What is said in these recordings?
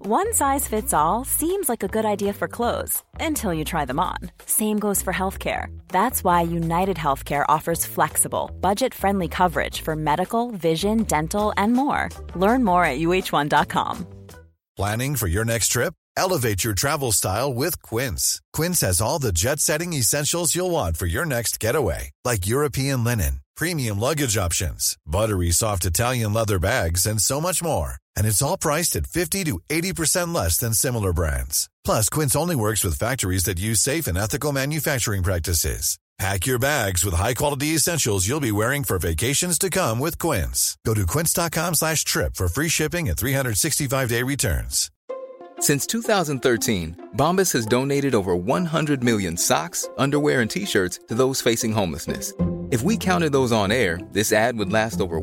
One size fits all seems like a good idea for clothes until you try them on. Same goes for healthcare. That's why United Healthcare offers flexible, budget-friendly coverage for medical, vision, dental, and more. Learn more at uh1.com. Planning for your next trip? Elevate your travel style with Quince. Quince has all the jet-setting essentials you'll want for your next getaway, like European linen, premium luggage options, buttery soft Italian leather bags, and so much more. And it's all priced at 50 to 80% less than similar brands. Plus, Quince only works with factories that use safe and ethical manufacturing practices. Pack your bags with high-quality essentials you'll be wearing for vacations to come with Quince. Go to quince.com/trip for free shipping and 365-day returns. Since 2013, Bombas has donated over 100 million socks, underwear, and T-shirts to those facing homelessness. If we counted those on air, this ad would last over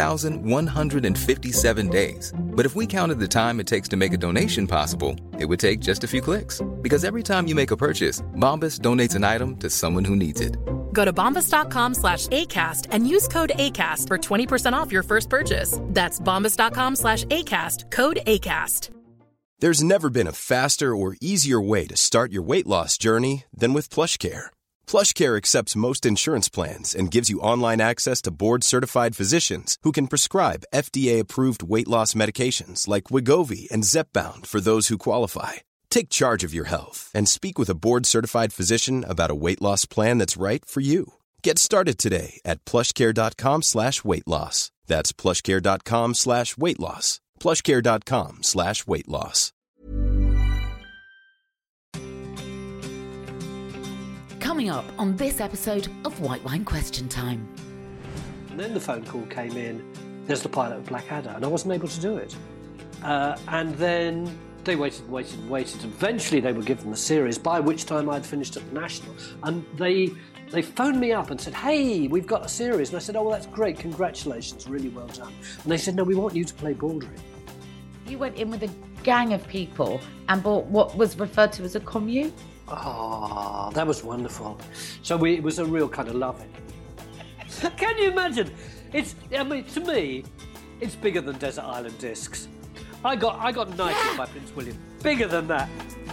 1,157 days. But if we counted the time it takes to make a donation possible, it would take just a few clicks. Because every time you make a purchase, Bombas donates an item to someone who needs it. Go to bombas.com/ACAST and use code ACAST for 20% off your first purchase. That's bombas.com/ACAST, code ACAST. There's never been a faster or easier way to start your weight loss journey than with PlushCare. PlushCare accepts most insurance plans and gives you online access to board-certified physicians who can prescribe FDA-approved weight loss medications like Wegovy and Zepbound for those who qualify. Take charge of your health and speak with a board-certified physician about a weight loss plan that's right for you. Get started today at plushcare.com/weight loss. That's plushcare.com/weight loss. plushcare.com/weight loss. Coming up on this episode of White Wine Question Time. And then the phone call came in, there's the pilot of Blackadder, and I wasn't able to do it. And then they waited. Eventually they were given the series, by which time I'd finished at the National. And they phoned me up and said, hey, we've got a series. And I said, oh, well, that's great, congratulations, really well done. And they said, no, we want you to play Baldry. You went in with a gang of people and bought what was referred to as a commune? Oh, that was wonderful. So it was a real kind of loving. Can you imagine? To me, it's bigger than Desert Island Discs. I got knighted by Prince William. Bigger than that.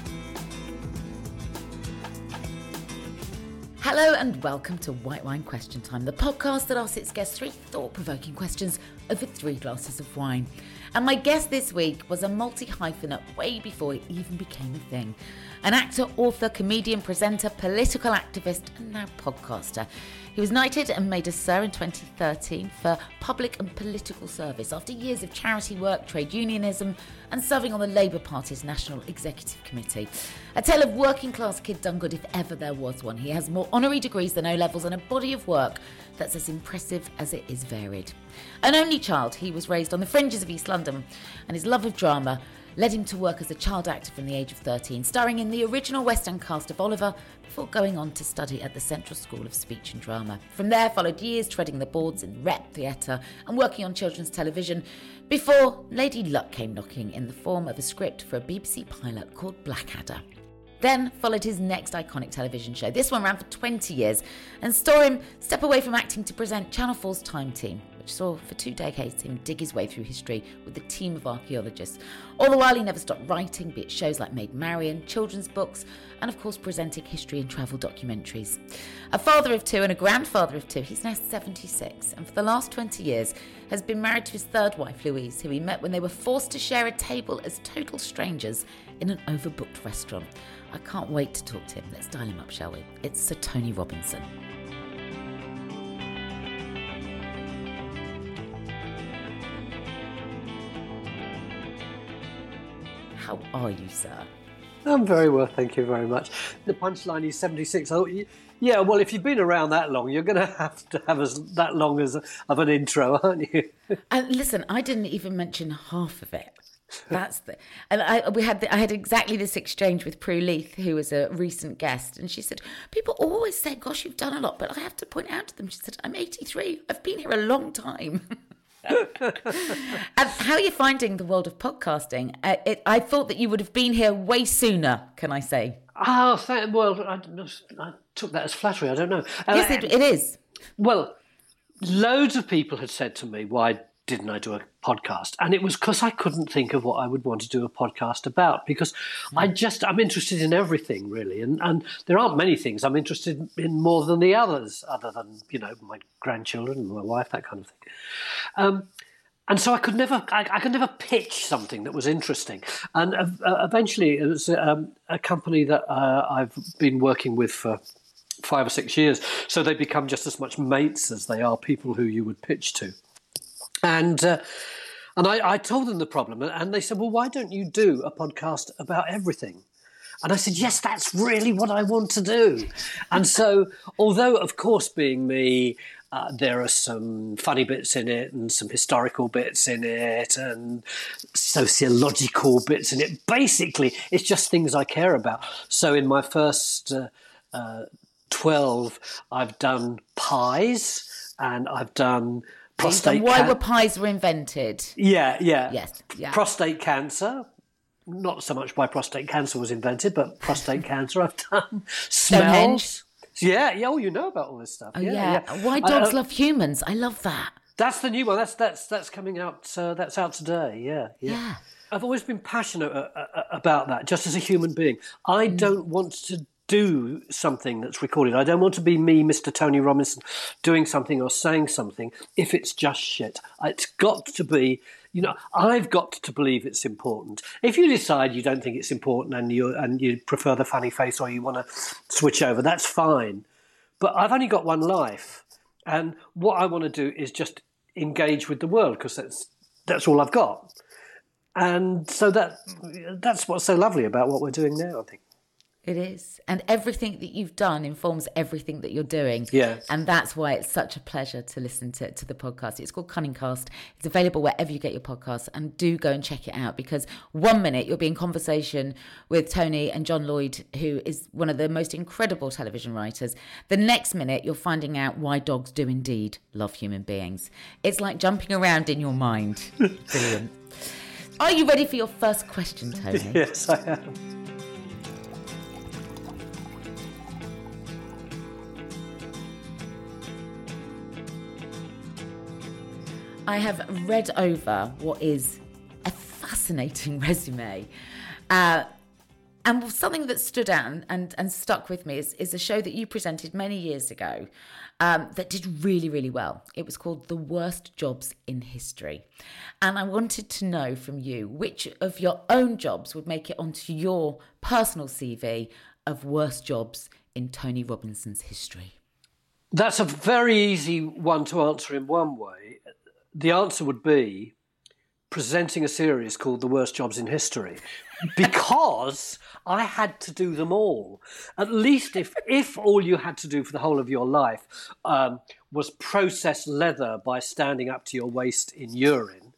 Hello and welcome to White Wine Question Time, the podcast that asks its guests 3 thought-provoking questions over 3 glasses of wine. And my guest this week was a multi-hyphenate way before it even became a thing. An actor, author, comedian, presenter, political activist, and now podcaster. He was knighted and made a Sir in 2013 for public and political service after years of charity work, trade unionism, and serving on the Labour Party's National Executive Committee. A tale of working class kid done good if ever there was one. He has more honorary degrees than O-levels and a body of work that's as impressive as it is varied. An only child, he was raised on the fringes of East London, and his love of drama led him to work as a child actor from the age of 13, starring in the original West End cast of Oliver, before going on to study at the Central School of Speech and Drama. From there followed years treading the boards in rep theatre and working on children's television, before Lady Luck came knocking in the form of a script for a BBC pilot called Blackadder. Then followed his next iconic television show. This one ran for 20 years and saw him step away from acting to present Channel 4's Time Team, which saw for 2 decades him dig his way through history with a team of archaeologists. All the while he never stopped writing, be it shows like Maid Marian, children's books, and of course presenting history and travel documentaries. A father of 2 and a grandfather of 2, he's now 76, and for the last 20 years has been married to his 3rd wife, Louise, who he met when they were forced to share a table as total strangers in an overbooked restaurant. I can't wait to talk to him. Let's dial him up, shall we? It's Sir Tony Robinson. How are you, sir? I'm very well, thank you very much. The punchline is 76. I thought, yeah, well, if you've been around that long, you're going to have that long of an intro, aren't you? And listen, I didn't even mention half of it. I had exactly this exchange with Prue Leith, who was a recent guest, and she said, people always say, gosh, you've done a lot, but I have to point out to them, she said, I'm 83, I've been here a long time. And how are you finding the world of podcasting? I thought that you would have been here way sooner, can I say? Oh, well, I took that as flattery, I don't know. Yes, it is. Well, loads of people had said to me, why didn't I do a podcast? And it was because I couldn't think of what I would want to do a podcast about, because I'm interested in everything, really. And there aren't many things I'm interested in more than the others, other than, my grandchildren, my wife, that kind of thing. And so I could never pitch something that was interesting. And eventually it was a company that I've been working with for 5 or 6 years. So they become just as much mates as they are people who you would pitch to. And I told them the problem, and they said, well, why don't you do a podcast about everything? And I said, yes, that's really what I want to do. And so, although, of course, being me, there are some funny bits in it and some historical bits in it and sociological bits in it, basically, it's just things I care about. So in my first 12, I've done pies, and I've done prostate why were pies were invented? Yeah. Yes. Yeah. Prostate cancer. Not so much why prostate cancer was invented, but prostate cancer. I've done smells. Yeah. Oh, you know about all this stuff. Oh, yeah. Why dogs love humans? I love that. That's the new one. That's coming out. That's out today. Yeah. I've always been passionate about that. Just as a human being, I don't want to do something that's recorded. I don't want to be me, Mr. Tony Robinson, doing something or saying something if it's just shit. It's got to be, I've got to believe it's important. If you decide you don't think it's important and you prefer the funny face or you want to switch over, that's fine. But I've only got one life, and what I want to do is just engage with the world, because that's all I've got. And so that's what's so lovely about what we're doing now, I think. It is. And everything that you've done informs everything that you're doing. Yeah. And that's why it's such a pleasure to listen to the podcast. It's called Cunningcast. It's available wherever you get your podcasts. And do go and check it out, because 1 minute you'll be in conversation with Tony and John Lloyd, who is one of the most incredible television writers. The next minute you're finding out why dogs do indeed love human beings. It's like jumping around in your mind. Brilliant. Are you ready for your first question, Tony? Yes, I am. I have read over what is a fascinating resume. And something that stood out and stuck with me is a show that you presented many years ago that did really, really well. It was called The Worst Jobs in History. And I wanted to know from you, which of your own jobs would make it onto your personal CV of worst jobs in Tony Robinson's history? That's a very easy one to answer in one way. The answer would be presenting a series called The Worst Jobs in History, because I had to do them all. At least if all you had to do for the whole of your life was process leather by standing up to your waist in urine,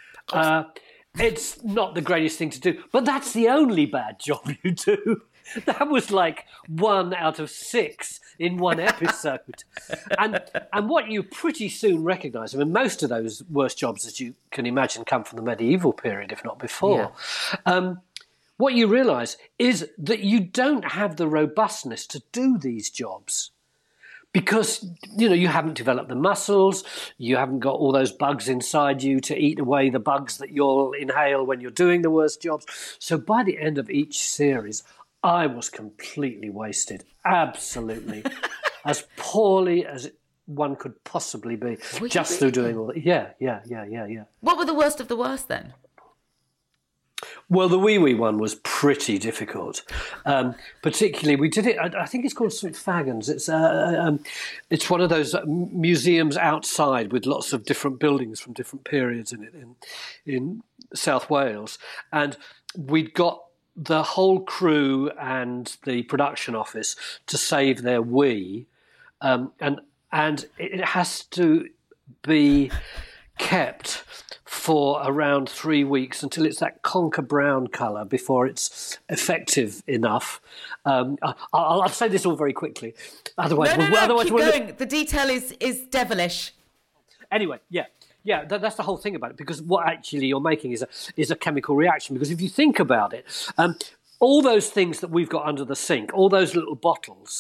it's not the greatest thing to do. But that's the only bad job you do. That was like 1 out of 6 in one episode. And what you pretty soon recognise, most of those worst jobs, as you can imagine, come from the medieval period, if not before. Yeah. What you realise is that you don't have the robustness to do these jobs, because, you haven't developed the muscles, you haven't got all those bugs inside you to eat away the bugs that you'll inhale when you're doing the worst jobs. So by the end of each series, I was completely wasted, absolutely, as poorly as one could possibly be, just through doing all that. Yeah. What were the worst of the worst then? Well, the wee one was pretty difficult. Particularly, we did it. I think it's called St Fagans. It's one of those museums outside with lots of different buildings from different periods in it in South Wales, and we'd got the whole crew and the production office to save their wee, and it has to be kept for around 3 weeks until it's that conker brown colour before it's effective enough. I'll say this all very quickly. Otherwise, keep going. The detail is devilish. Anyway, yeah, that's the whole thing about it, because what actually you're making is a chemical reaction. Because if you think about it, all those things that we've got under the sink, all those little bottles,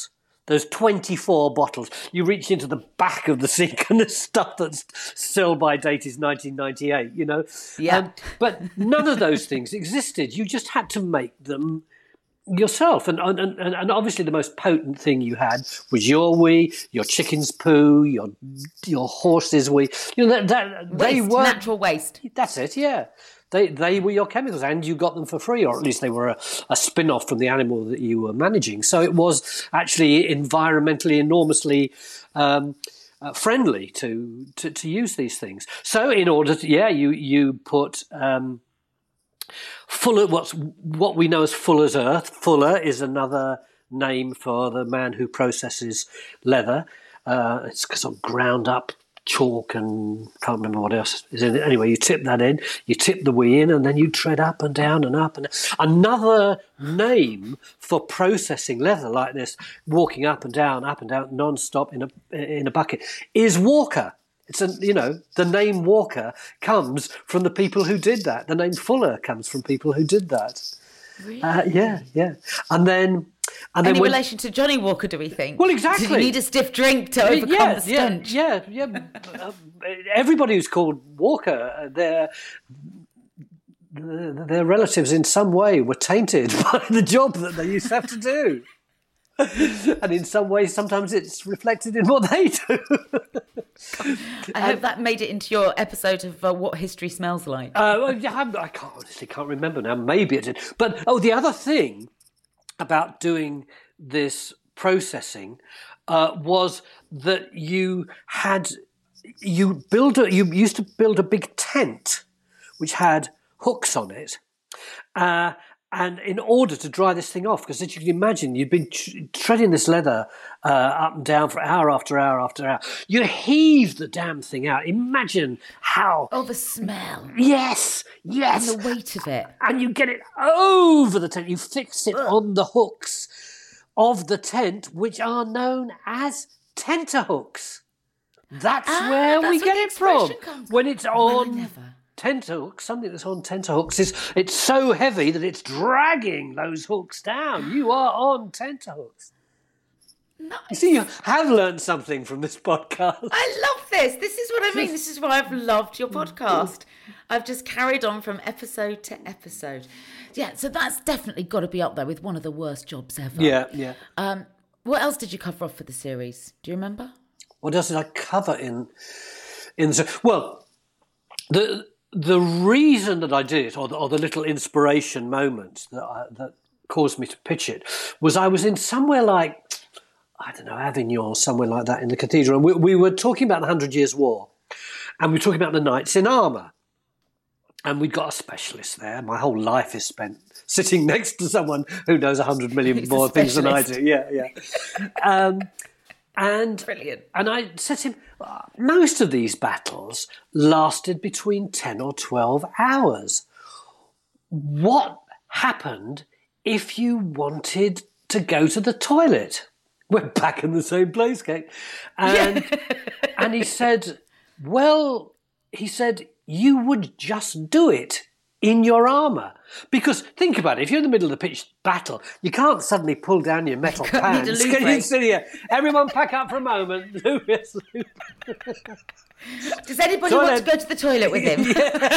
those 24 bottles. You reach into the back of the sink and there's stuff that's sell-by date is 1998, you know? Yeah. But none of those things existed. You just had to make them yourself. And obviously the most potent thing you had was your wee, your chicken's poo, your horse's wee. You know, they were natural waste. That's it, yeah. They were your chemicals, and you got them for free, or at least they were a spin-off from the animal that you were managing. So it was actually environmentally enormously friendly to use these things. So in order to, you put Fuller, what we know as Fuller's Earth. Fuller is another name for the man who processes leather. It's sort of ground up chalk and can't remember what else is in it. Anyway, you tip that in, you tip the wee in, and then you tread up and down and up. And another name for processing leather like this, walking up and down non-stop in a bucket, is Walker. It's the name Walker comes from the people who did that. The name Fuller comes from people who did that. Really? Yeah. And then any relation to Johnny Walker, do we think? Well, exactly. Did you need a stiff drink to overcome the stench? Yeah. Everybody who's called Walker, their relatives in some way were tainted by the job that they used to have to do. And in some ways, sometimes it's reflected in what they do. I hope that made it into your episode of What History Smells Like. I honestly can't remember now. Maybe it did. But, the other thing about doing this processing was that you used to build a big tent which had hooks on it. And in order to dry this thing off, because as you can imagine, you'd been treading this leather up and down for hour after hour after hour. You heave the damn thing out. Imagine how... Oh, the smell. Yes. And the weight of it. And you get it over the tent. You fix it on the hooks of the tent, which are known as tenterhooks. That's where we get it from. When it's on... tenterhooks, something that's on tenterhooks it's so heavy that it's dragging those hooks down. You are on tenterhooks. Nice. You see, you have learned something from this podcast. I love this. This is what I mean. This is why I've loved your podcast. I've just carried on from episode to episode. Yeah, so that's definitely got to be up there with one of the worst jobs ever. Yeah. What else did you cover off for the series? Do you remember? What else did I cover in the... Well, the reason that I did it, or the little inspiration moment that caused me to pitch it, was I was in somewhere like, I don't know, Avignon, somewhere like that in the cathedral. And we were talking about the 100 Years' War, and we were talking about the knights in armour. And we'd got a specialist there. My whole life is spent sitting next to someone who knows 100 million more things than I do. Yeah. And brilliant. And I said to him, most of these battles lasted between 10 or 12 hours. What happened if you wanted to go to the toilet? We're back in the same place, Kate. And he said, you would just do it in your armour. Because think about it, if you're in the middle of the pitched battle, you can't suddenly pull down your metal pants. Everyone pack up for a moment. Lewis. Does anybody want to go to the toilet with him?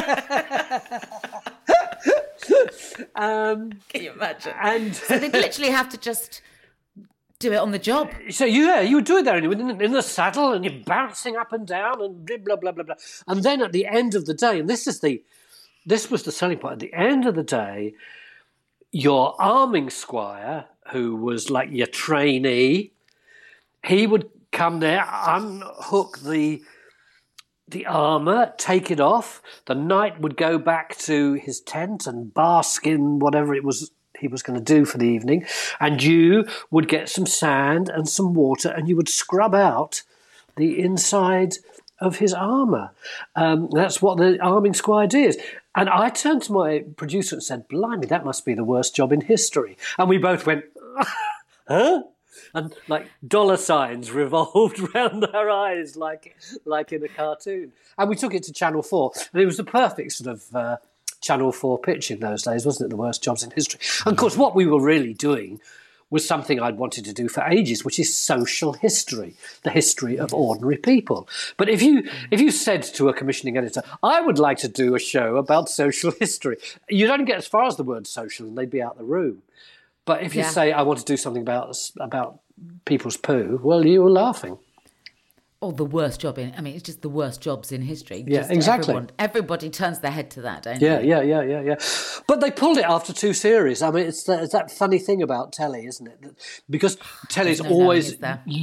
Can you imagine? So they'd literally have to just do it on the job. So you would do it there in the saddle, and you're bouncing up and down and blah, blah, blah, blah. And then at the end of the day, and this was the selling point. At the end of the day, your arming squire, who was like your trainee, he would come there, unhook the armour, take it off. The knight would go back to his tent and bask in whatever it was he was going to do for the evening. And you would get some sand and some water, and you would scrub out the inside of his armour. That's what the arming squire did. And I turned to my producer and said, blimey, that must be the worst job in history. And we both went, huh? And like dollar signs revolved around our eyes like in a cartoon. And we took it to Channel 4. And it was the perfect sort of Channel 4 pitch in those days, wasn't it? The worst jobs in history. And of course, what we were really doing was something I'd wanted to do for ages, which is social history, the history of ordinary people. But if you said to a commissioning editor, I would like to do a show about social history, you'd only get as far as the word social and they'd be out of the room. But if you say, I want to do something about people's poo, well, you were laughing. Or the worst job it's just the worst jobs in history. Yeah, just exactly. Everybody turns their head to that, don't they? Yeah. But they pulled it after 2 series. I mean, it's that funny thing about telly, isn't it? Because telly's always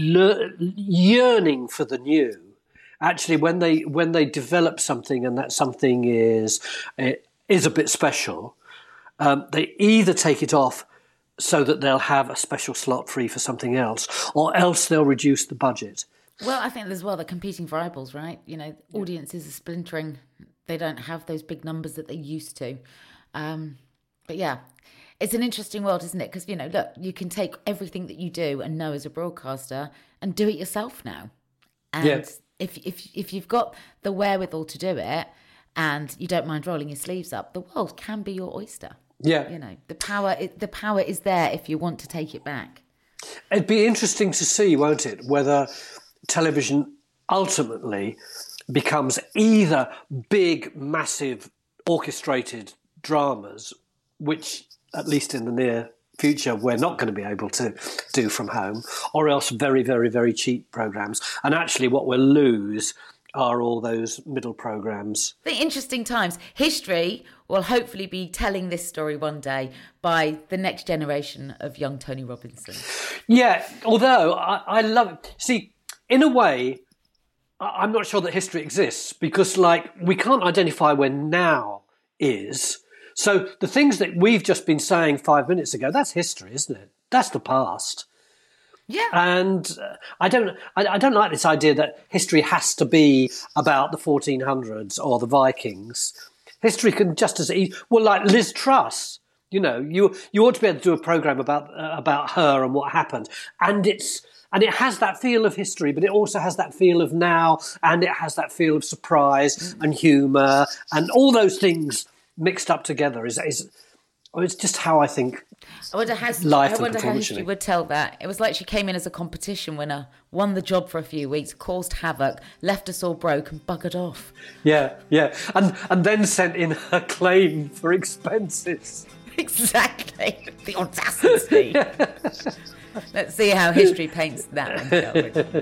yearning for the new. Actually, when they develop something and that something is a bit special, they either take it off so that they'll have a special slot free for something else, or else they'll reduce the budget. Well, I think as well, they're competing for eyeballs, right? Audiences are splintering. They don't have those big numbers that they used to. But yeah, it's an interesting world, isn't it? Because, look, you can take everything that you do and know as a broadcaster and do it yourself now. And if you've got the wherewithal to do it and you don't mind rolling your sleeves up, the world can be your oyster. Yeah. The power is there if you want to take it back. It'd be interesting to see, won't it, whether television ultimately becomes either big, massive, orchestrated dramas, which, at least in the near future, we're not going to be able to do from home, or else very, very, very cheap programmes. And actually what we'll lose are all those middle programmes. The interesting times. History will hopefully be telling this story one day by the next generation of young Tony Robinson. Yeah, although I love it. See, in a way, I'm not sure that history exists because, we can't identify when now is. So the things that we've just been saying 5 minutes ago, that's history, isn't it? That's the past. Yeah. And I don't like this idea that history has to be about the 1400s or the Vikings. History can just as easy. Well, like Liz Truss, you ought to be able to do a programme about her and what happened. And it has that feel of history, but it also has that feel of now, and it has that feel of surprise and humour, and all those things mixed up together it's just how I think life and performance. I wonder how history would tell that. It was like she came in as a competition winner, won the job for a few weeks, caused havoc, left us all broke and buggered off. Yeah. And then sent in her claim for expenses. Exactly. The audacity. Let's see how history paints that one, shall we?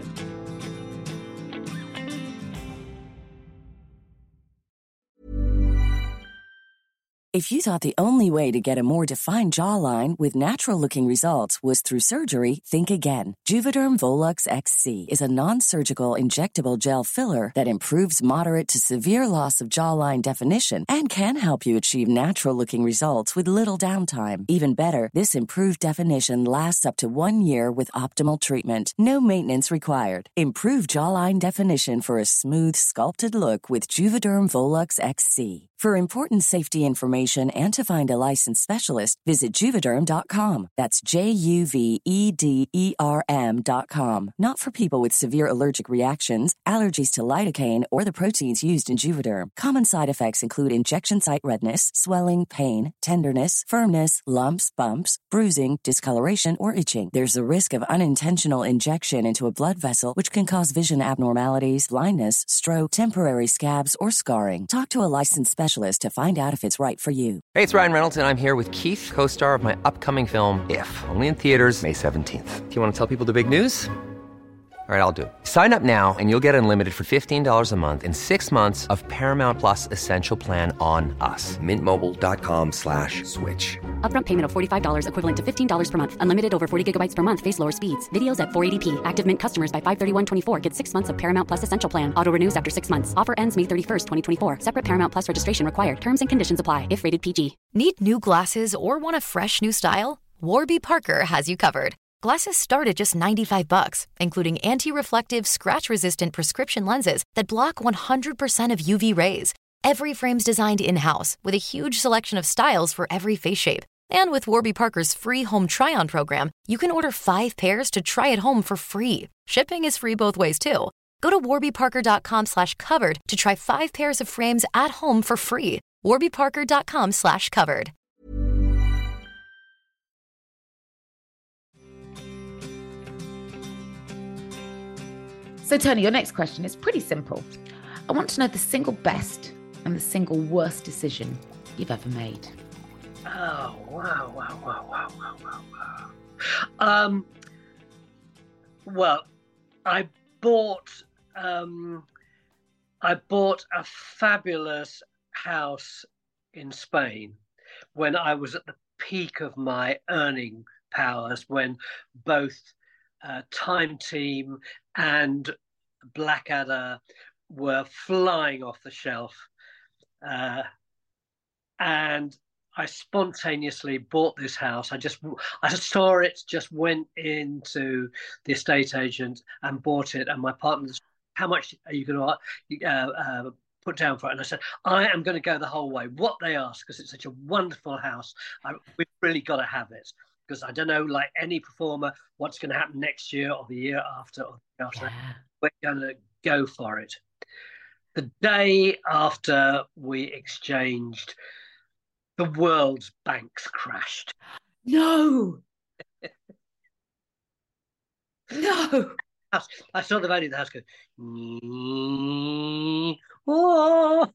If you thought the only way to get a more defined jawline with natural-looking results was through surgery, think again. Juvederm Volux XC is a non-surgical injectable gel filler that improves moderate to severe loss of jawline definition and can help you achieve natural-looking results with little downtime. Even better, this improved definition lasts up to 1 year with optimal treatment. No maintenance required. Improve jawline definition for a smooth, sculpted look with Juvederm Volux XC. For important safety information and to find a licensed specialist, visit Juvederm.com. That's JUVEDERM.com. Not for people with severe allergic reactions, allergies to lidocaine, or the proteins used in Juvederm. Common side effects include injection site redness, swelling, pain, tenderness, firmness, lumps, bumps, bruising, discoloration, or itching. There's a risk of unintentional injection into a blood vessel, which can cause vision abnormalities, blindness, stroke, temporary scabs, or scarring. Talk to a licensed specialist to find out if it's right for you. Hey, it's Ryan Reynolds, and I'm here with Keith, co-star of my upcoming film, If, only in theaters May 17th. Do you want to tell people the big news? All right, I'll do it. Sign up now and you'll get unlimited for $15 a month and 6 months of Paramount Plus Essential Plan on us. MintMobile.com/switch. Upfront payment of $45 equivalent to $15 per month. Unlimited over 40 gigabytes per month. Face lower speeds. Videos at 480p. Active Mint customers by 531.24 get 6 months of Paramount Plus Essential Plan. Auto renews after 6 months. Offer ends May 31st, 2024. Separate Paramount Plus registration required. Terms and conditions apply if rated PG. Need new glasses or want a fresh new style? Warby Parker has you covered. Glasses start at just $95, including anti-reflective, scratch-resistant prescription lenses that block 100% of UV rays. Every frame's designed in-house with a huge selection of styles for every face shape. And with Warby Parker's free home try-on program, you can order 5 pairs to try at home for free. Shipping is free both ways, too. Go to warbyparker.com/covered to try 5 pairs of frames at home for free. warbyparker.com/covered. So, Tony, your next question is pretty simple. I want to know the single best and the single worst decision you've ever made. Oh, wow. Well, I bought a fabulous house in Spain when I was at the peak of my earning powers, when both Time Team and Blackadder were flying off the shelf. And I spontaneously bought this house. I saw it, just went into the estate agent and bought it. And my partner said, how much are you going to put down for it? And I said, I am going to go the whole way. What they ask, because it's such a wonderful house. We've really got to have it. Because I don't know, like any performer, what's going to happen next year or the year after or the year after. We're going to go for it. The day after we exchanged, the world's banks crashed. No. No. I saw the value of the house go. Oh.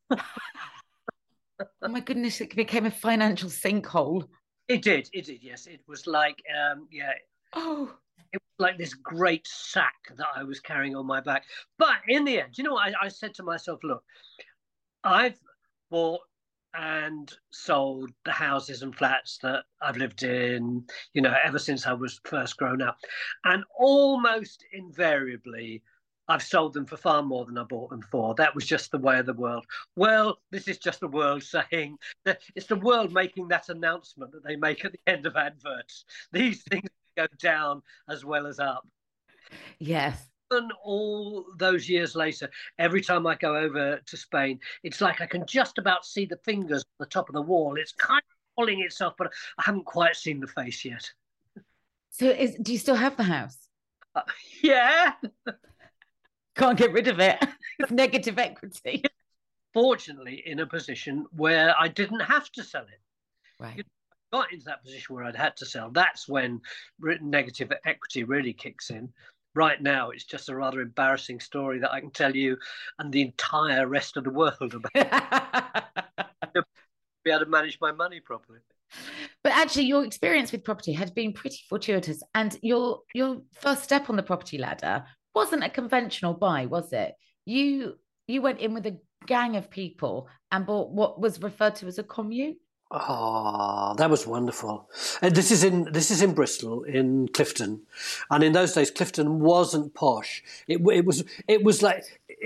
Oh my goodness! It became a financial sinkhole. It did. Yes, it was like Oh. It was like this great sack that I was carrying on my back. But in the end, you know what? I said to myself, look, I've bought and sold the houses and flats that I've lived in, ever since I was first grown up. And almost invariably, I've sold them for far more than I bought them for. That was just the way of the world. Well, this is just the world saying that it's the world making that announcement that they make at the end of adverts. These things go down as well as up. Yes. And all those years later, every time I go over to Spain, it's like I can just about see the fingers on the top of the wall. It's kind of pulling itself, but I haven't quite seen the face yet. So do you still have the house? Yeah. Can't get rid of it. It's negative equity. Fortunately, in a position where I didn't have to sell it. Right. I got into that position where I'd had to sell. That's when negative equity really kicks in. Right now, it's just a rather embarrassing story that I can tell you and the entire rest of the world about. Be able to manage my money properly. But actually, your experience with property had been pretty fortuitous, and your first step on the property ladder wasn't a conventional buy, was it? You went in with a gang of people and bought what was referred to as a commune. Oh, that was wonderful. And this is in Bristol, in Clifton, and in those days, Clifton wasn't posh. It was like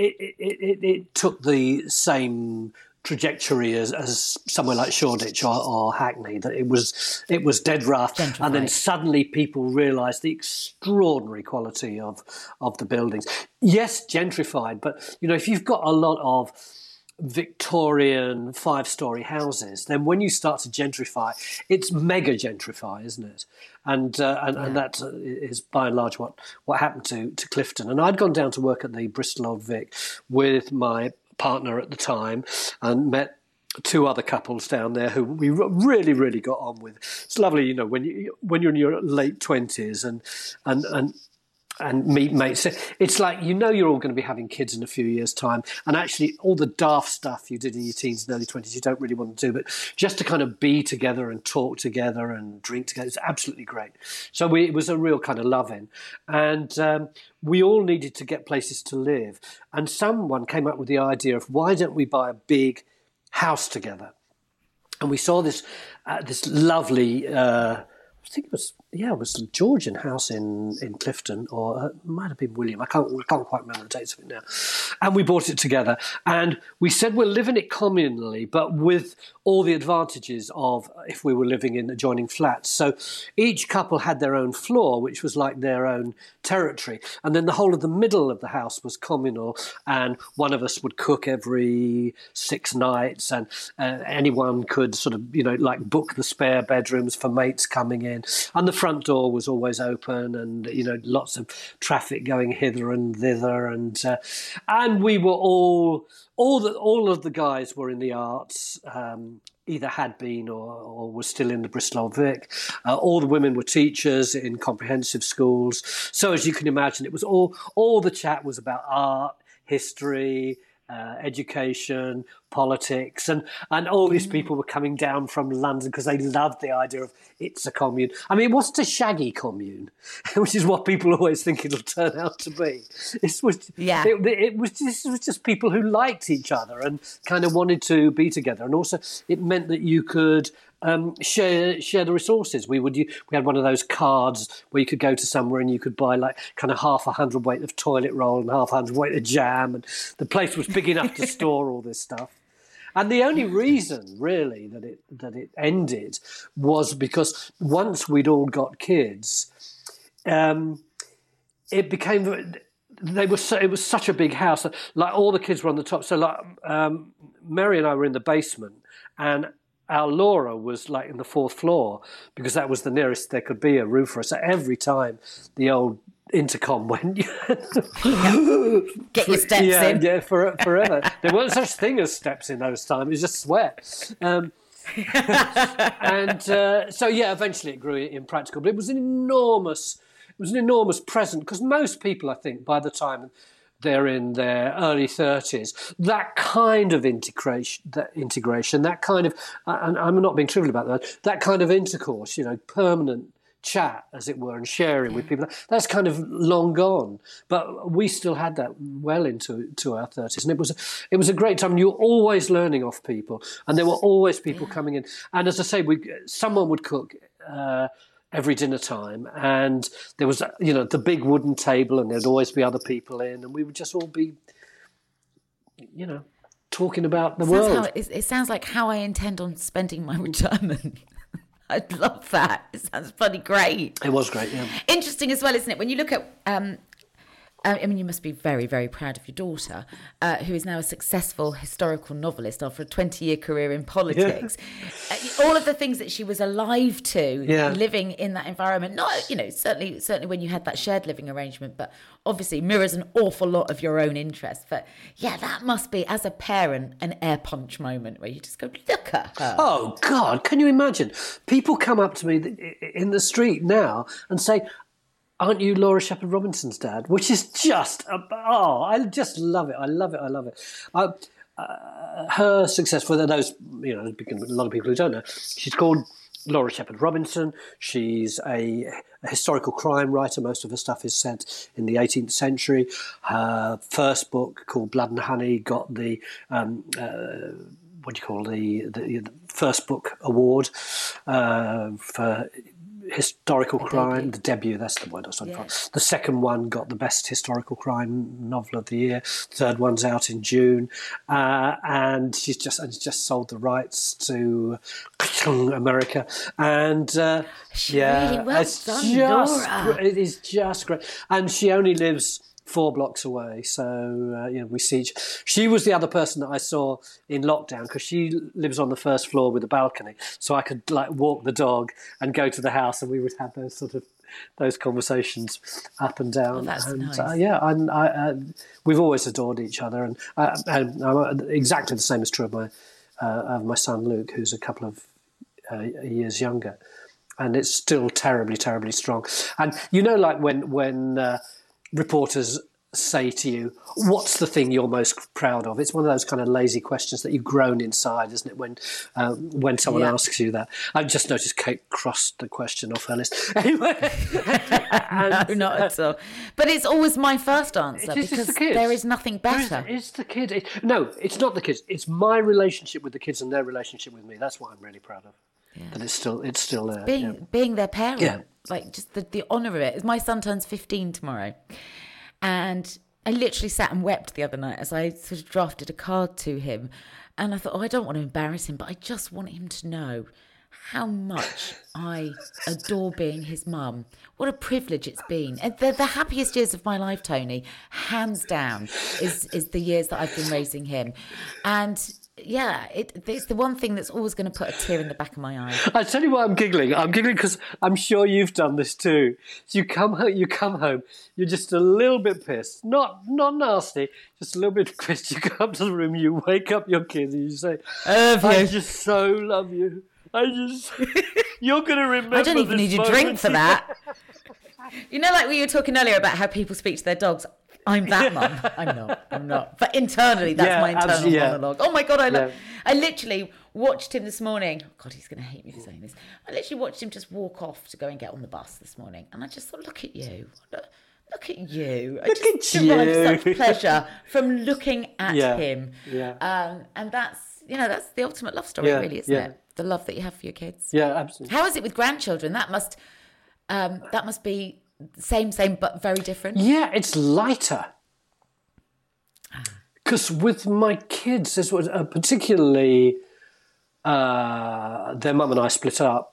it took the same trajectory as somewhere like Shoreditch or Hackney. That it was dead rough, gentrified. And then suddenly people realised the extraordinary quality of the buildings. Yes, gentrified, but if you've got a lot of Victorian 5-story houses, then when you start to gentrify, it's mega gentrify, isn't it? And that is by and large what happened to Clifton. And I'd gone down to work at the Bristol Old Vic with my partner at the time and met 2 other couples down there who we really, really got on with. It's lovely, when you're in your late 20s and meet mates. It's like, you're all going to be having kids in a few years' time. And actually, all the daft stuff you did in your teens and early 20s, you don't really want to do. But just to kind of be together and talk together and drink together, it's absolutely great. So it was a real kind of love-in. And we all needed to get places to live. And someone came up with the idea of, why don't we buy a big house together? And we saw this lovely... I think it was a Georgian house in Clifton, or it might have been William. I can't quite remember the dates of it now. And we bought it together. And we said we'll live in it communally, but with all the advantages of if we were living in adjoining flats. So each couple had their own floor, which was like their own territory. And then the whole of the middle of the house was communal. And one of us would cook every 6 nights. And anyone could sort of, book the spare bedrooms for mates coming in. And the front door was always open, and lots of traffic going hither and thither, and we were all of the guys were in the arts, either had been or was still in the Bristol Old Vic. All the women were teachers in comprehensive schools. So as you can imagine, it was all the chat was about art, history, education, politics, and all these people were coming down from London because they loved the idea of it's a commune. I mean, it wasn't a shaggy commune, which is what people always think it'll turn out to be. This was just people who liked each other and kind of wanted to be together, and also it meant that you could share the resources. We had one of those cards where you could go to somewhere and you could buy like kind of half a hundredweight of toilet roll and half a hundredweight of jam, and the place was big enough to store all this stuff. And the only reason really that it ended was because once we'd all got kids, it became. It was such a big house. Like all the kids were on the top. So like Mary and I were in the basement, and our Laura was like in the 4th floor because that was the nearest there could be a roof for us. So every time the old intercom went, get your steps in. Yeah, forever. There weren't such thing as steps in those times. It was just sweat. And so eventually it grew impractical. But it was an enormous present because most people, I think, by the time they're in their early 30s, that kind of integration, that kind of, and I'm not being trivial about that kind of intercourse, permanent chat, as it were, and sharing with people, that's kind of long gone. But we still had that well into our 30s, and it was a great time. You were always learning off people, and there were always people coming in. And as I say, someone would cook every dinner time, and there was the big wooden table, and there'd always be other people in, and we would just all be talking about the world. It sounds like how I intend on spending my retirement. I'd love that. It sounds bloody great. It was great, yeah. Interesting as well, isn't it? When you look at you must be very, very proud of your daughter, who is now a successful historical novelist after a 20-year career in politics. Yeah. All of the things that she was alive to, living in that environment. Not, certainly when you had that shared living arrangement, but obviously mirrors an awful lot of your own interests. But yeah, that must be, as a parent, an air punch moment where you just go, look at her. Oh God, can you imagine? People come up to me in the street now and say, "Aren't you Laura Shepherd Robinson's dad?" Which is just, I just love it. I love it. Her success, for those, a lot of people who don't know, she's called Laura Shepherd Robinson. She's a historical crime writer. Most of her stuff is set in the 18th century. Her first book, called Blood and Honey, got the the first book award for historical crime, the debut, that's the word I was looking for. The second one got the best historical crime novel of the year. Third one's out in June, and she's just sold the rights to America. And really well done, Laura. It is just great, and she only lives 4 blocks away, so we see. She was the other person that I saw in lockdown because she lives on the first floor with a balcony, so I could walk the dog and go to the house, and we would have those conversations up and down. Oh, that's nice. We've always adored each other, and exactly the same is true of my son Luke, who's a couple of years younger, and it's still terribly, terribly strong. And when reporters say to you, "What's the thing you're most proud of?" It's one of those kind of lazy questions that you've grown inside, isn't it? When someone asks you that, I've just noticed Kate crossed the question off her list. Anyway, no, not at all. But it's always my first answer because there is nothing better. It's the kid. No, it's not the kids. It's my relationship with the kids and their relationship with me. That's what I'm really proud of. Yeah. That it's still there. Being their parent, just the honour of it. My son turns 15 tomorrow, and I literally sat and wept the other night as I sort of drafted a card to him, and I thought, I don't want to embarrass him, but I just want him to know how much I adore being his mum. What a privilege it's been. And the happiest years of my life, Tony, hands down, is the years that I've been raising him. And it's the one thing that's always going to put a tear in the back of my eye. I tell you why I'm giggling. I'm giggling because I'm sure you've done this too. So you come home, you're just a little bit pissed, not nasty, just a little bit pissed. You go up to the room, you wake up your kids, and you say, "I just so love you. You're going to remember." I don't even need a drink for that. You know, like we were talking earlier about how people speak to their dogs. I'm that mum. I'm not. But internally, that's my internal monologue. Oh my God, I literally watched him this morning. Oh God, he's going to hate me for saying this. I literally watched him just walk off to go and get on the bus this morning. And I just thought, look at you. Look at you. I just derived such pleasure from looking at him. Yeah. And that's the ultimate love story, really, isn't it? The love that you have for your kids. Yeah, absolutely. How is it with grandchildren? That must be same, but very different. Yeah, it's lighter. Because with my kids, this was particularly their mum and I split up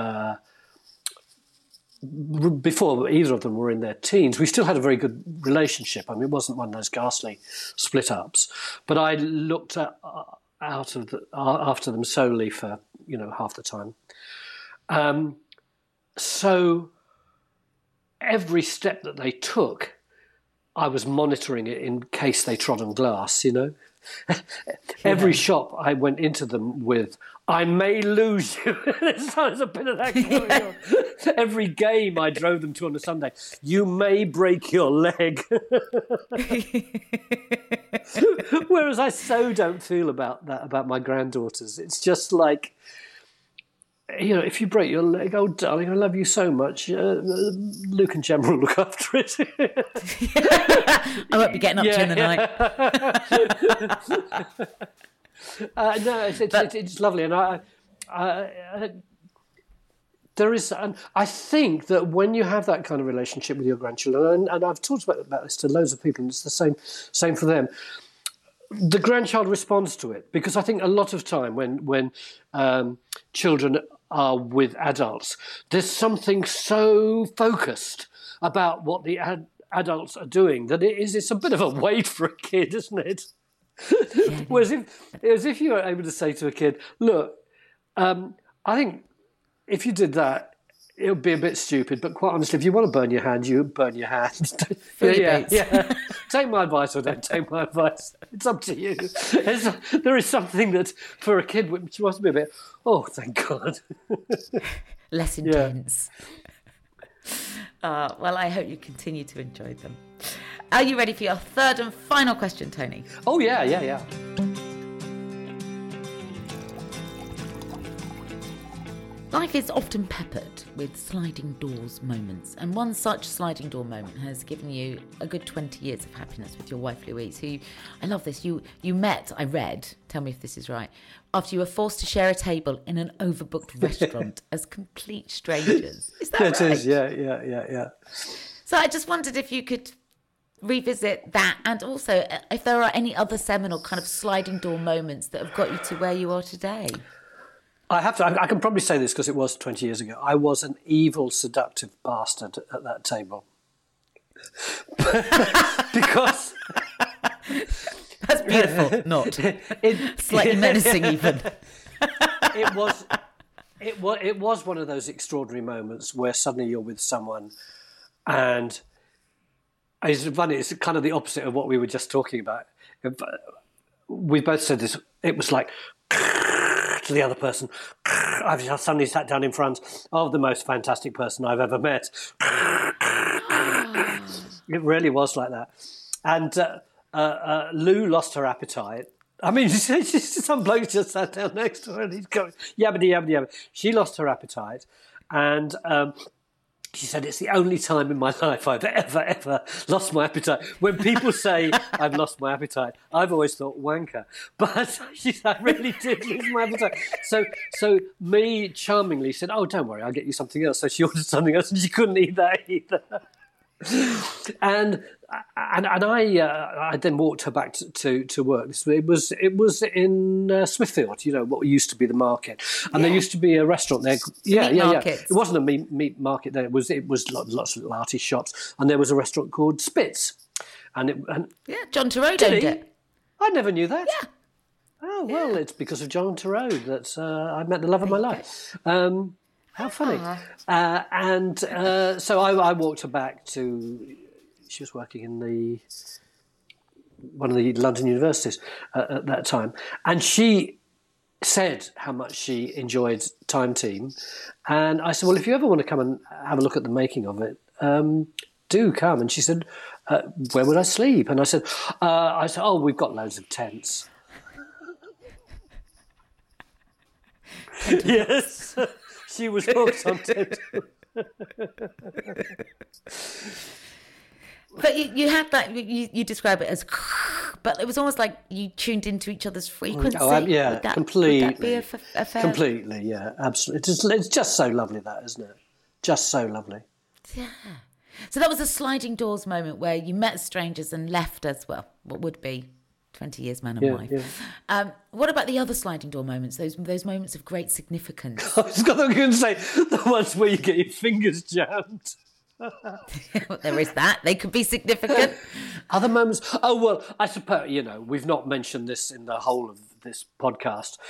before either of them were in their teens. We still had a very good relationship. I mean, it wasn't one of those ghastly split ups, but I looked after them solely for half the time. So every step that they took, I was monitoring it in case they trod on glass, Every shop I went into them with, "I may lose you." There's a bit of that going on. Every game I drove them to on a Sunday, "You may break your leg." Whereas I so don't feel about that about my granddaughters. It's just like, if you break your leg, "Oh, darling, I love you so much. Luke and Gemma will look after it." I won't be getting up to you in the night. No, it's lovely, and there is. And I think that when you have that kind of relationship with your grandchildren, and I've talked about this to loads of people, and it's the same for them. The grandchild responds to it, because I think a lot of time when children are with adults, there's something so focused about what the adults are doing that it's a bit of a weight for a kid, isn't it? Whereas if you were able to say to a kid, "Look, I think if you did that, it would be a bit stupid, but quite honestly, if you want to burn your hand, you burn your hand." Yeah. Take my advice or don't take my advice. It's up to you. There is something that, for a kid, which must be a bit, "Oh, thank God." Less intense. Well, I hope you continue to enjoy them. Are you ready for your third and final question, Tony? Oh, yeah. Life is often peppered with sliding doors moments, and one such sliding door moment has given you a good 20 years of happiness with your wife Louise, who, I love this, you met, I read, tell me if this is right, after you were forced to share a table in an overbooked restaurant as complete strangers. Is that right? It is, yeah. So I just wondered if you could revisit that, and also if there are any other seminal kind of sliding door moments that have got you to where you are today. I can probably say this because it was 20 years ago. I was an evil, seductive bastard at that table. Because... That's beautiful, not. Slightly menacing even. It was one of those extraordinary moments where suddenly you're with someone, and it's funny, it's kind of the opposite of what we were just talking about. We both said this, it was like... to the other person, I've just suddenly sat down in front of the most fantastic person I've ever met. It really was like that. And Lou lost her appetite. I mean, some bloke just sat down next to her and he's going, yabbity, yabbity, yabbity. She lost her appetite. And she said, "It's the only time in my life I've ever lost my appetite." When people say I've lost my appetite, I've always thought wanker. But she said, "I really did lose my appetite." So me charmingly said, "Oh, don't worry, I'll get you something else." So she ordered something else and she couldn't eat that either. And I then walked her back to work. It was in Smithfield, what used to be the market, and there used to be a restaurant there. Yeah. It wasn't a meat market there. It was lots of little arty shops, and there was a restaurant called Spitz, and John Turturro owned it. I never knew that. Yeah. Oh, well, it's because of John Turreau that I met the love of my life. How funny. So I walked her back to... She was working in one of the London universities at that time. And she said how much she enjoyed Time Team. And I said, well, if you ever want to come and have a look at the making of it, do come. And she said, where would I sleep? And I said, oh, we've got loads of tents. Yes, she was hooked on tent. But you had that, you describe it as, but it was almost like you tuned into each other's frequency. Completely. Would that be a fair... Completely, yeah, absolutely. It's just so lovely, that, isn't it? Just so lovely. Yeah. So that was a sliding doors moment where you met strangers and left as, well, what would be 20 years man and wife. Yeah. What about the other sliding door moments, those moments of great significance? I was going to say, the ones where you get your fingers jammed. There is that. They could be significant. Other moments. Oh, well, I suppose, we've not mentioned this in the whole of this podcast.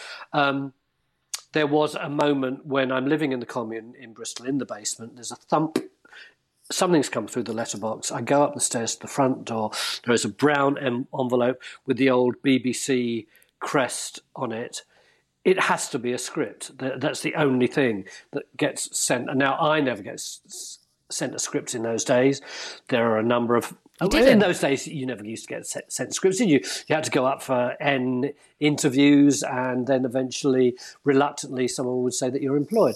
There was a moment when I'm living in the commune in Bristol in the basement. There's a thump. Something's come through the letterbox. I go up the stairs to the front door. There is a brown envelope with the old BBC crest on it. It has to be a script. That's the only thing that gets sent. And now I never get sent a script in those days. There are a number of... In those days, you never used to get sent scripts, did you? You had to go up for N interviews, and then eventually, reluctantly, someone would say that you're employed.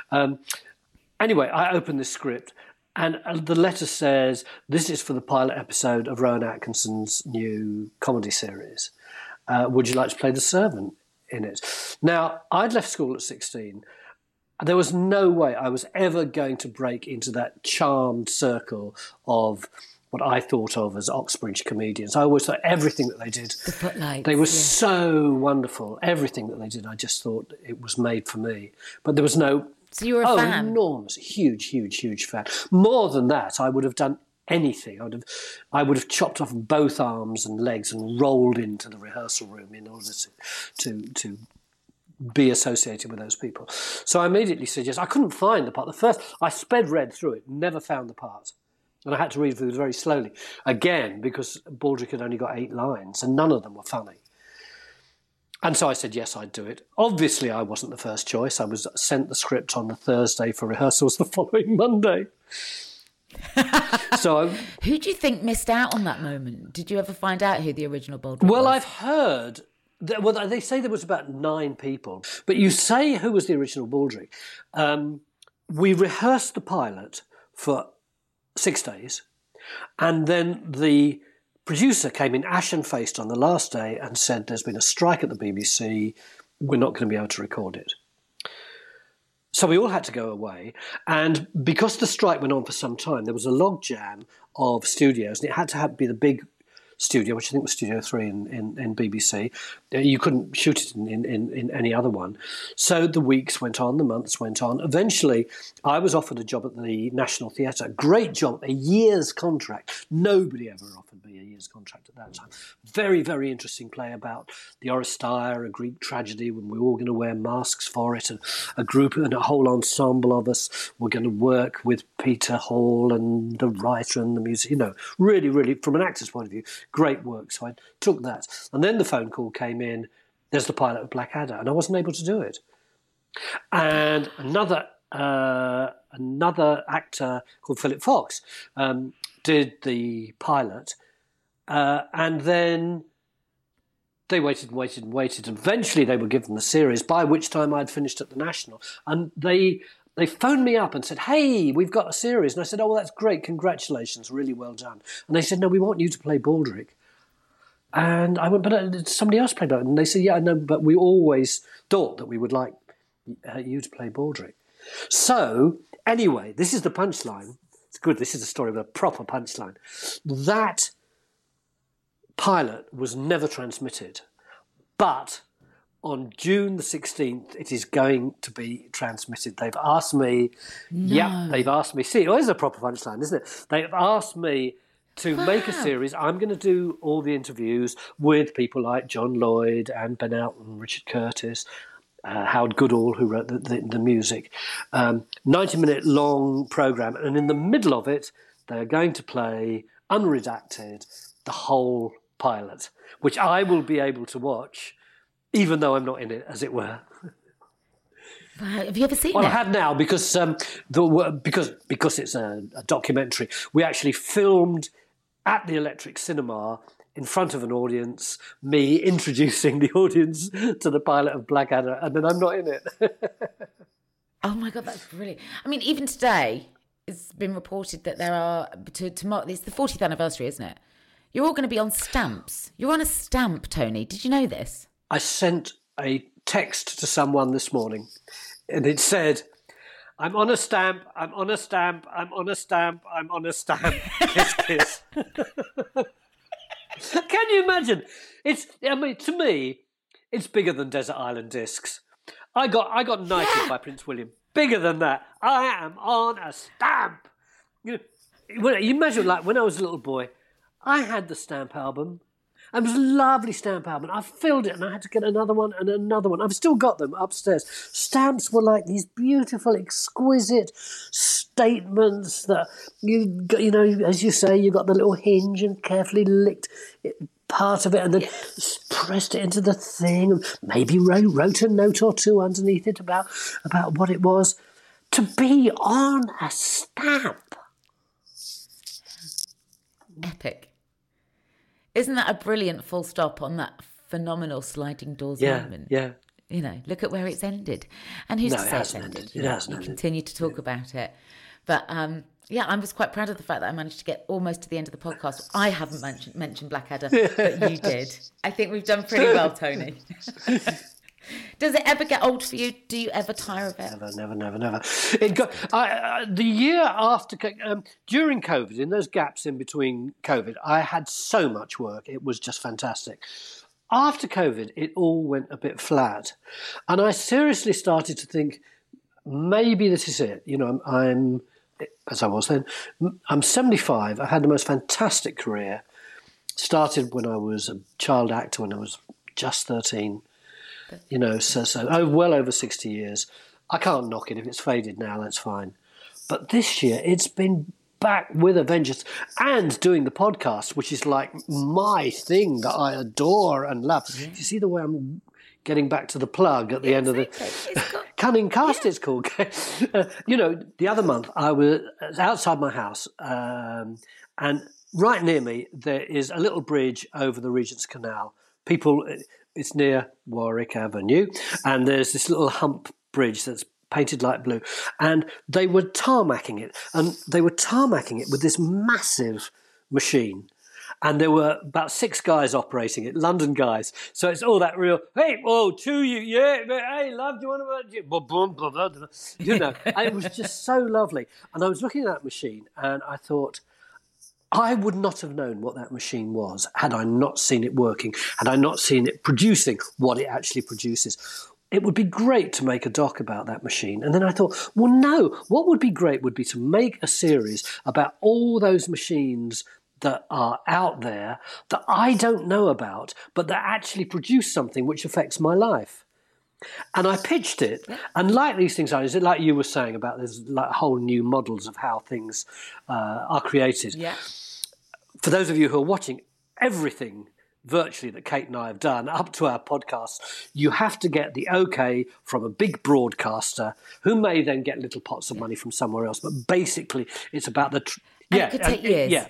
Anyway, I open this script, and the letter says, this is for the pilot episode of Rowan Atkinson's new comedy series. Would you like to play the servant in it? Now, I'd left school at 16. There was no way I was ever going to break into that charmed circle of what I thought of as Oxbridge comedians. I always thought everything that they did, the footlights, they were so wonderful. Everything that they did, I just thought it was made for me. But there was no... So you were a fan? Enormous, huge fan. More than that, I would have done anything. I would have chopped off both arms and legs and rolled into the rehearsal room in order to be associated with those people. So I immediately said yes. I couldn't find the part. I read through it, never found the part. And I had to read through it very slowly. Again, because Baldrick had only got 8 lines and none of them were funny. And so I said, yes, I'd do it. Obviously, I wasn't the first choice. I was sent the script on the Thursday for rehearsals the following Monday. Who do you think missed out on that moment? Did you ever find out who the original Baldrick was? Well, I've heard... Well, they say there was about 9 people. But you say who was the original Baldrick. We rehearsed the pilot for 6 days. And then the producer came in ashen-faced on the last day and said, there's been a strike at the BBC. We're not going to be able to record it. So we all had to go away. And because the strike went on for some time, there was a logjam of studios. And it had to be the big studio, which I think was Studio 3 in BBC. You couldn't shoot it in any other one. So the weeks went on, the months went on. Eventually, I was offered a job at the National Theatre. Great job, a year's contract. Nobody ever offered me a year's contract at that time. Very, very interesting play about the Oresteia, a Greek tragedy, when we were all going to wear masks for it, and a group and a whole ensemble of us were going to work with Peter Hall and the writer and the music. Really, really, from an actor's point of view, great work. So I took that. And then the phone call came in, there's the pilot of Blackadder, and I wasn't able to do it. And another actor called Philip Fox did the pilot, and then they waited. Eventually they were given the series, by which time I'd finished at the National. And they phoned me up and said, hey, we've got a series. And I said, oh, well, that's great. Congratulations. Really well done. And they said, no, we want you to play Baldrick. And I went, but somebody else played Baldrick. And they said, yeah, I know, but we always thought that we would like you to play Baldrick. So, anyway, this is the punchline. It's good. This is a story with a proper punchline. That pilot was never transmitted. But on June the 16th, it is going to be transmitted. They've asked me... No. Yeah, they've asked me... See, it is a proper punchline, isn't it? They've asked me to make a series. I'm going to do all the interviews with people like John Lloyd and Ben Elton, Richard Curtis, Howard Goodall, who wrote the music. 90-minute long programme. And in the middle of it, they're going to play, unredacted, the whole pilot, which I will be able to watch, even though I'm not in it, as it were. Have you ever seen it? Well, I have now because it's a documentary. We actually filmed at the Electric Cinema in front of an audience, me introducing the audience to the pilot of Blackadder, and then I'm not in it. Oh my God, that's brilliant. I mean, even today, it's been reported that there are, tomorrow, it's the 40th anniversary, isn't it? You're all going to be on stamps. You're on a stamp, Tony. Did you know this? I sent a text to someone this morning, and it said, I'm on a stamp, I'm on a stamp, I'm on a stamp, I'm on a stamp, kiss, kiss. Can you imagine? To me, it's bigger than Desert Island Discs. I got knighted by Prince William. Bigger than that. I am on a stamp. You imagine, like, when I was a little boy, I had the stamp album. It was a lovely stamp album. I filled it and I had to get another one and another one. I've still got them upstairs. Stamps were like these beautiful, exquisite statements that, you know, as you say, you got the little hinge and carefully licked part of it and then pressed it into the thing and maybe wrote a note or two underneath it about what it was. To be on a stamp. Epic. Isn't that a brilliant full stop on that phenomenal sliding doors moment? Yeah. You know, look at where it's ended. And who's to say it's ended? It hasn't ended. Continue to talk about it. But I was quite proud of the fact that I managed to get almost to the end of the podcast. I haven't mentioned Blackadder, but you did. I think we've done pretty well, Tony. Does it ever get old for you? Do you ever tire of it? Never. The year after, during COVID, in those gaps in between COVID, I had so much work. It was just fantastic. After COVID, it all went a bit flat. And I seriously started to think, maybe this is it. You know, I'm as I was then, I'm 75. I had the most fantastic career. Started when I was a child actor when I was just 13. You know, so well over 60 years. I can't knock it. If it's faded now, that's fine. But this year, it's been back with a vengeance. And doing the podcast, which is like my thing that I adore and love. Yeah. Do you see the way I'm getting back to the plug at the end of the... Cunning Cast, it's called. You know, the other month, I was outside my house and right near me, there is a little bridge over the Regent's Canal. People... It's near Warwick Avenue, and there's this little hump bridge that's painted light blue, and they were tarmacking it, and they were tarmacking it with this massive machine, and there were about 6 guys operating it, London guys. So it's all that real, hey, oh, to you, yeah, hey, love, do you want to, you know, and it was just so lovely. And I was looking at that machine, and I thought, I would not have known what that machine was had I not seen it working, had I not seen it producing what it actually produces. It would be great to make a doc about that machine. And then I thought, well, no, what would be great would be to make a series about all those machines that are out there that I don't know about, but that actually produce something which affects my life. And I pitched it, and like these things are, is it like you were saying about there's like whole new models of how things are created. Yeah. For those of you who are watching, everything virtually that Kate and I have done up to our podcast, you have to get the okay from a big broadcaster who may then get little pots of money from somewhere else. But basically, it's about the... it could take years. Yeah.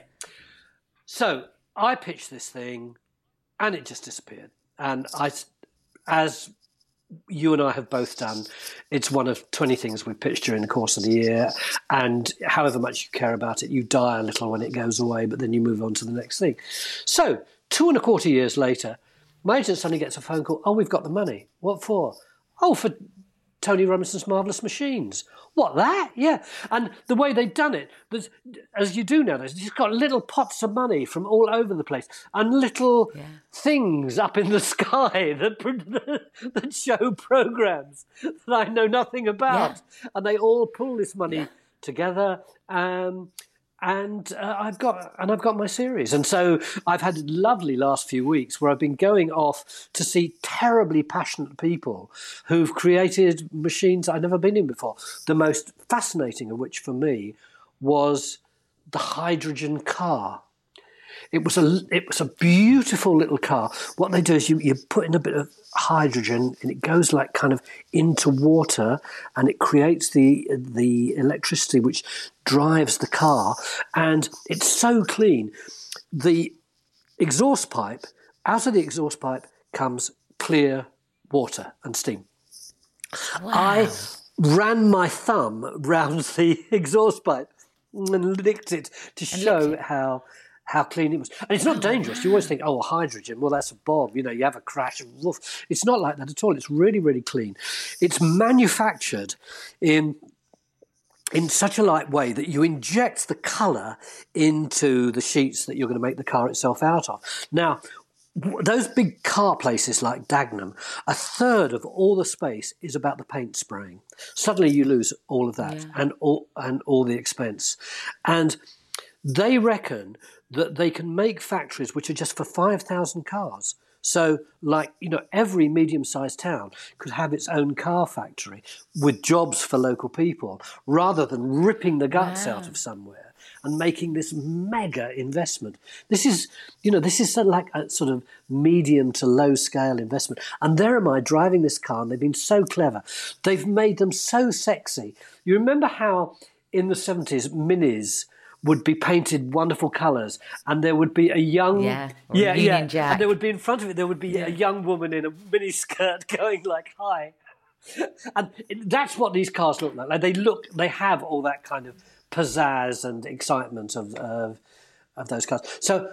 So I pitched this thing and it just disappeared. And as you and I have both done, it's one of 20 things we've pitched during the course of the year. And however much you care about it, you die a little when it goes away, but then you move on to the next thing. So 2.25 years later, my agent suddenly gets a phone call. Oh, we've got the money. What for? Oh, for Tony Robinson's Marvellous Machines. What, that? Yeah. And the way they've done it, as you do nowadays, you've got little pots of money from all over the place and little things up in the sky that show programmes that I know nothing about. Yeah. And they all pull this money together. And And I've got my series. And so I've had lovely last few weeks where I've been going off to see terribly passionate people who've created machines I've never been in before. The most fascinating of which for me was the hydrogen car. It was a beautiful little car. What they do is you put in a bit of hydrogen and it goes like kind of into water and it creates the electricity which drives the car, and it's so clean. The exhaust pipe, out of the exhaust pipe comes clear water and steam. Wow. I ran my thumb round the exhaust pipe and licked it to show how clean it was. And it's not dangerous. You always think, oh, hydrogen, well, that's a bomb. You have a crash and woof. It's not like that at all. It's really, really clean. It's manufactured in such a light way that you inject the colour into the sheets that you're going to make the car itself out of. Now, those big car places like Dagenham, a third of all the space is about the paint spraying. Suddenly you lose all of that and all the expense. And they reckon that they can make factories which are just for 5,000 cars. So, every medium-sized town could have its own car factory with jobs for local people, rather than ripping the guts out of somewhere and making this mega investment. This is sort of like a sort of medium to low-scale investment. And there am I driving this car, and they've been so clever. They've made them so sexy. You remember how in the 70s, Minis would be painted wonderful colours, and there would be a young Jack. And there would be in front of it, there would be a young woman in a mini skirt going like, hi. And that's what these cars look like. They have all that kind of pizzazz and excitement of those cars. So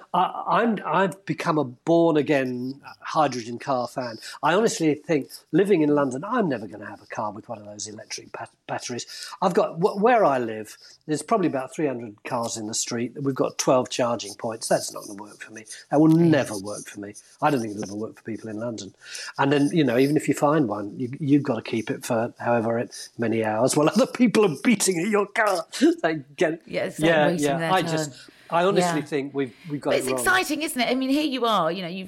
I've become a born-again hydrogen car fan. I honestly think, living in London, I'm never going to have a car with one of those electric batteries. I've got, where I live, there's probably about 300 cars in the street. We've got 12 charging points. That's not going to work for me. That will never work for me. I don't think it'll ever work for people in London. And then, even if you find one, you've got to keep it for however many hours while other people are beating at your car. It's like waiting their turn. I honestly think we've got it wrong. It's exciting, isn't it? I mean, here you are, you're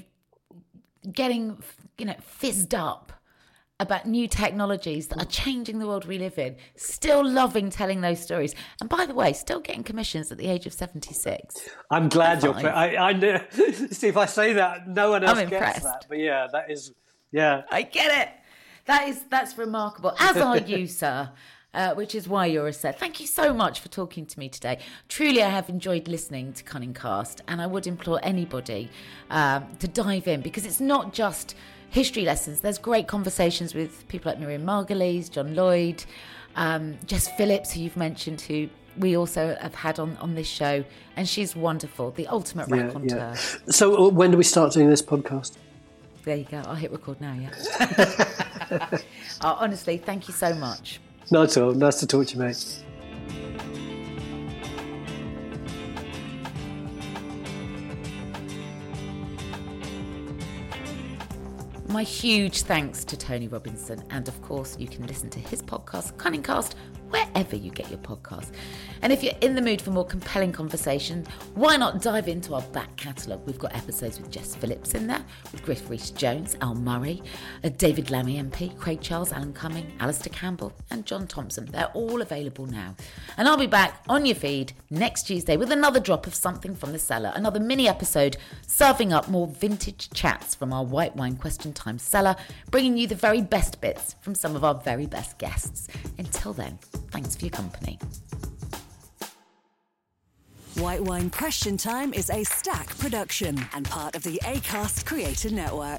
getting, fizzed up about new technologies that are changing the world we live in, still loving telling those stories. And by the way, still getting commissions at the age of 76. I'm glad you're... I know. See, if I say that, no one else gets that. But that is... Yeah. I get it. That's remarkable. As are you, sir. Which is why you're a set. Thank you so much for talking to me today. Truly, I have enjoyed listening to Cunning Cast, and I would implore anybody to dive in, because it's not just history lessons. There's great conversations with people like Miriam Margolyes, John Lloyd, Jess Phillips, who you've mentioned, who we also have had on this show, and she's wonderful, the ultimate raconteur. Yeah. So when do we start doing this podcast? There you go. I'll hit record now, honestly, thank you so much. Not at all. Nice to talk to you, mate. My huge thanks to Tony Robinson, and of course you can listen to his podcast, Cunning Cast, wherever you get your podcasts. And if you're in the mood for more compelling conversation, why not dive into our back catalogue? We've got episodes with Jess Phillips in there, with Griff Rhys-Jones, Al Murray, David Lammy MP, Craig Charles, Alan Cumming, Alistair Campbell and John Thompson. They're all available now. And I'll be back on your feed next Tuesday with another drop of something from the cellar, another mini episode serving up more vintage chats from our White Wine Question Time cellar, bringing you the very best bits from some of our very best guests. Until then, thanks for your company. White Wine Question Time is a Stack production and part of the Acast Creator Network.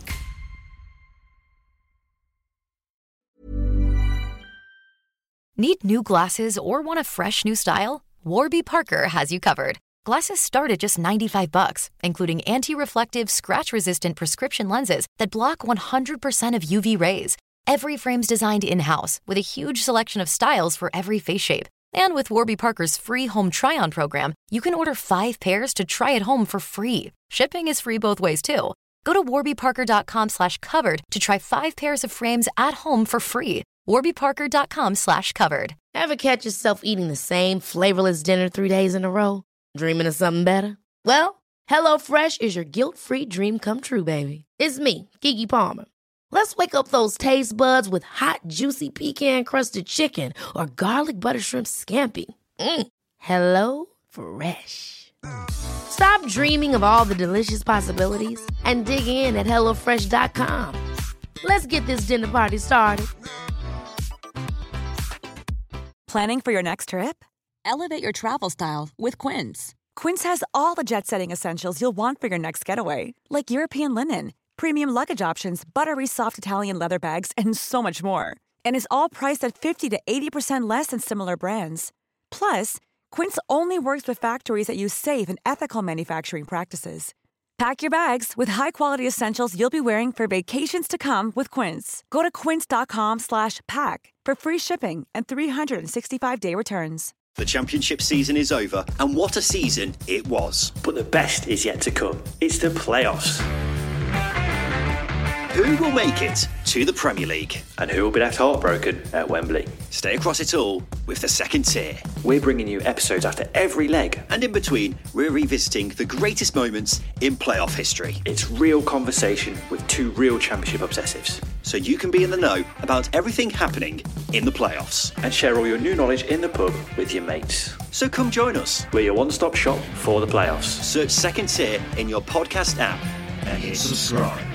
Need new glasses or want a fresh new style? Warby Parker has you covered. Glasses start at just $95, including anti-reflective, scratch-resistant prescription lenses that block 100% of UV rays. Every frame's designed in-house with a huge selection of styles for every face shape. And with Warby Parker's free home try-on program, you can order 5 pairs to try at home for free. Shipping is free both ways, too. Go to warbyparker.com/covered to try 5 pairs of frames at home for free. warbyparker.com/covered. Ever catch yourself eating the same flavorless dinner 3 days in a row? Dreaming of something better? Well, HelloFresh is your guilt-free dream come true, baby. It's me, Keke Palmer. Let's wake up those taste buds with hot, juicy pecan-crusted chicken or garlic butter shrimp scampi. Hello Fresh. Stop dreaming of all the delicious possibilities and dig in at HelloFresh.com. Let's get this dinner party started. Planning for your next trip? Elevate your travel style with Quince. Quince has all the jet-setting essentials you'll want for your next getaway, like European linen, premium luggage options, buttery soft Italian leather bags, and so much more. And is all priced at 50 to 80% less than similar brands. Plus, Quince only works with factories that use safe and ethical manufacturing practices. Pack your bags with high-quality essentials you'll be wearing for vacations to come with Quince. Go to quince.com/pack for free shipping and 365-day returns. The championship season is over, and what a season it was. But the best is yet to come. It's the playoffs. Who will make it to the Premier League? And who will be left heartbroken at Wembley? Stay across it all with the second tier. We're bringing you episodes after every leg. And in between, we're revisiting the greatest moments in playoff history. It's real conversation with two real championship obsessives. So you can be in the know about everything happening in the playoffs. And share all your new knowledge in the pub with your mates. So come join us. We're your one-stop shop for the playoffs. Search Second Tier in your podcast app and hit subscribe.